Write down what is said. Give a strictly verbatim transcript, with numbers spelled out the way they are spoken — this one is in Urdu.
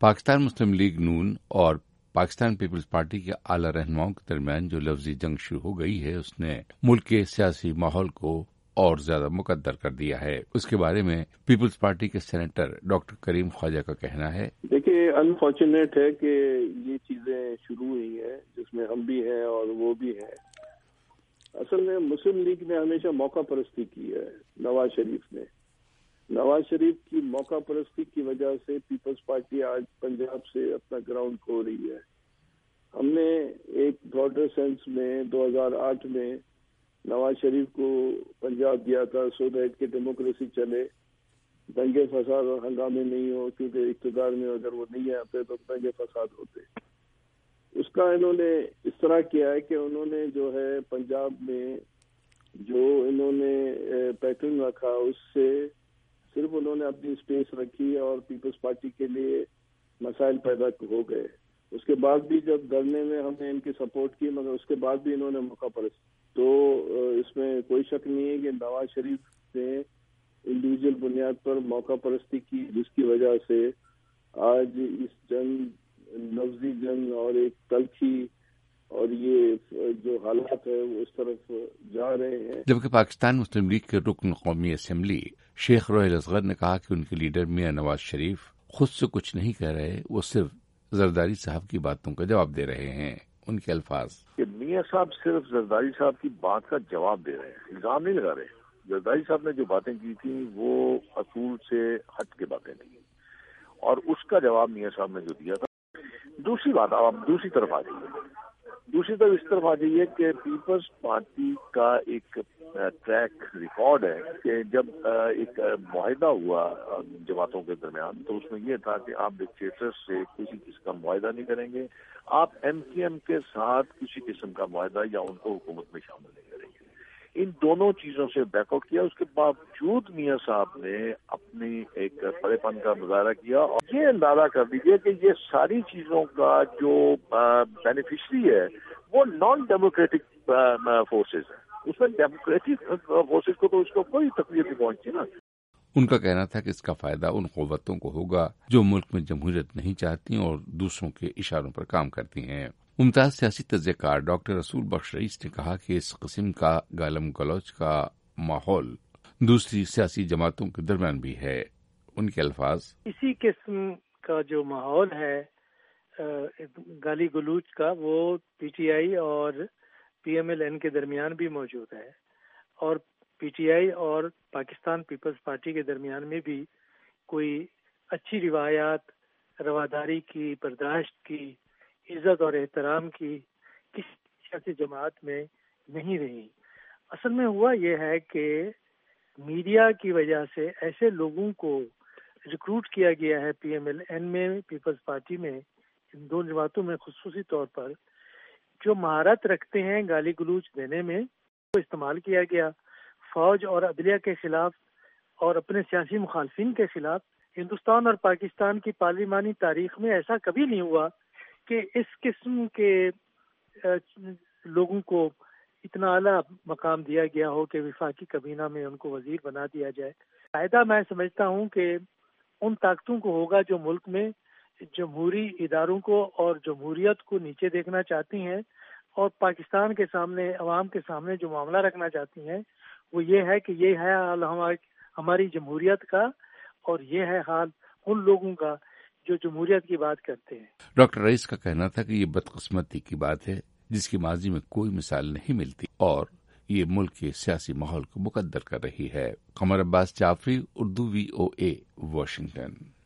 پاکستان مسلم لیگ نون اور پاکستان پیپلز پارٹی کے اعلی رہنماؤں کے درمیان جو لفظی جنگ شروع ہو گئی ہے اس نے ملک کے سیاسی ماحول کو اور زیادہ مقدر کر دیا ہے. اس کے بارے میں پیپلز پارٹی کے سینیٹر ڈاکٹر کریم خواجہ کا کہنا ہے. دیکھیے انفارچونیٹ ہے کہ یہ چیزیں شروع ہوئی ہیں جس میں ہم بھی ہیں اور وہ بھی ہیں. اصل میں مسلم لیگ نے ہمیشہ موقع پرستی کی ہے. نواز شریف نے نواز شریف کی موقع پرستی کی وجہ سے پیپلز پارٹی آج پنجاب سے اپنا گراؤنڈ کھو رہی ہے. ہم نے ایک براڈر سینس میں دو ہزار آٹھ میں نواز شریف کو پنجاب دیا تھا سو دیٹ کہ ڈیموکریسی چلے, دنگے فساد اور ہنگامے نہیں ہو, کیونکہ اقتدار میں اگر وہ نہیں آتے تو دنگے فساد ہوتے. اس کا انہوں نے اس طرح کیا ہے کہ انہوں نے جو ہے پنجاب میں جو انہوں نے پیٹرن رکھا اس سے صرف انہوں نے اپنی اسپیس رکھی اور پیپلز پارٹی کے لیے مسائل پیدا ہو گئے. اس کے بعد بھی جب دھرنے میں ہم نے ان کی سپورٹ کی مگر اس کے بعد بھی انہوں نے موقع پرست. تو اس میں کوئی شک نہیں ہے کہ نواز شریف نے انڈیویجول بنیاد پر موقع پرستی کی, جس کی وجہ سے آج اس جنگ لفظی جنگ اور ایک تلخی اور یہ جو حالات ہے وہ اس طرف جا رہے ہیں. جبکہ پاکستان مسلم لیگ کے رکن قومی اسمبلی شیخ روحیل اصغر نے کہا کہ ان کے لیڈر میاں نواز شریف خود سے کچھ نہیں کہہ رہے, وہ صرف زرداری صاحب کی باتوں کا جواب دے رہے ہیں. ان کے الفاظ کہ میاں صاحب صرف زرداری صاحب کی بات کا جواب دے رہے ہیں, الزام نہیں لگا رہے. زرداری صاحب نے جو باتیں کی تھیں وہ اصول سے ہٹ کے باتیں تھیں اور اس کا جواب میاں صاحب نے جو دیا تھا. دوسری بات آپ دوسری طرف آ جائیے, دوسری طرف اس طرف آ جائیے کہ پیپلز پارٹی کا ایک ٹریک ریکارڈ ہے کہ جب ایک معاہدہ ہوا جماعتوں کے درمیان تو اس میں یہ تھا کہ آپ ڈکٹیٹر سے کسی قسم کا معاہدہ نہیں کریں گے, آپ ایم کیو ایم کے ساتھ کسی قسم کا معاہدہ یا ان کو حکومت میں شامل نہیں کریں گے. ان دونوں چیزوں سے بیک آؤٹ کیا. اس کے باوجود میاں صاحب نے اپنی ایک بڑے پن کا مظاہرہ کیا اور یہ اندازہ کر لیجیے کہ یہ ساری چیزوں کا جو بینیفیشری ہے وہ نان ڈیموکریٹک فورسز ہے. اس میں ڈیموکریٹک فورسز کو تو اس کو کوئی تکلیف نہیں پہنچی نا. ان کا کہنا تھا کہ اس کا فائدہ ان قوتوں کو ہوگا جو ملک میں جمہوریت نہیں چاہتی اور دوسروں کے اشاروں پر کام کرتی ہیں. ممتاز سیاسی تجزیہ کار ڈاکٹر رسول بخش رئیس نے کہا کہ اس قسم کا گالم گلوچ کا ماحول دوسری سیاسی جماعتوں کے درمیان بھی ہے. ان کے الفاظ اسی قسم کا جو ماحول ہے گالی گلوچ کا وہ پی ٹی آئی اور پی ایم ایل این کے درمیان بھی موجود ہے اور پی ٹی آئی اور پاکستان پیپلز پارٹی کے درمیان میں بھی کوئی اچھی روایات رواداری کی, برداشت کی, عزت اور احترام کی کسی سیاسی جماعت میں نہیں رہی. اصل میں ہوا یہ ہے کہ میڈیا کی وجہ سے ایسے لوگوں کو ریکروٹ کیا گیا ہے پی ایم ایل این میں, پیپلز پارٹی میں, ان دو جماعتوں میں خصوصی طور پر, جو مہارت رکھتے ہیں گالی گلوچ دینے میں, وہ استعمال کیا گیا فوج اور عدلیہ کے خلاف اور اپنے سیاسی مخالفین کے خلاف. ہندوستان اور پاکستان کی پارلیمانی تاریخ میں ایسا کبھی نہیں ہوا کہ اس قسم کے لوگوں کو اتنا اعلیٰ مقام دیا گیا ہو کہ وفاقی کابینہ میں ان کو وزیر بنا دیا جائے. فائدہ میں سمجھتا ہوں کہ ان طاقتوں کو ہوگا جو ملک میں جمہوری اداروں کو اور جمہوریت کو نیچے دیکھنا چاہتی ہیں اور پاکستان کے سامنے, عوام کے سامنے جو معاملہ رکھنا چاہتی ہیں وہ یہ ہے کہ یہ ہے حال ہماری جمہوریت کا اور یہ ہے حال ان لوگوں کا جو جمہوریت کی بات کرتے ہیں. ڈاکٹر رئیس کا کہنا تھا کہ یہ بدقسمتی کی بات ہے جس کی ماضی میں کوئی مثال نہیں ملتی اور یہ ملک کے سیاسی ماحول کو مقدر کر رہی ہے. Qamar Abbas Jafri, Urdu V O A, Washington.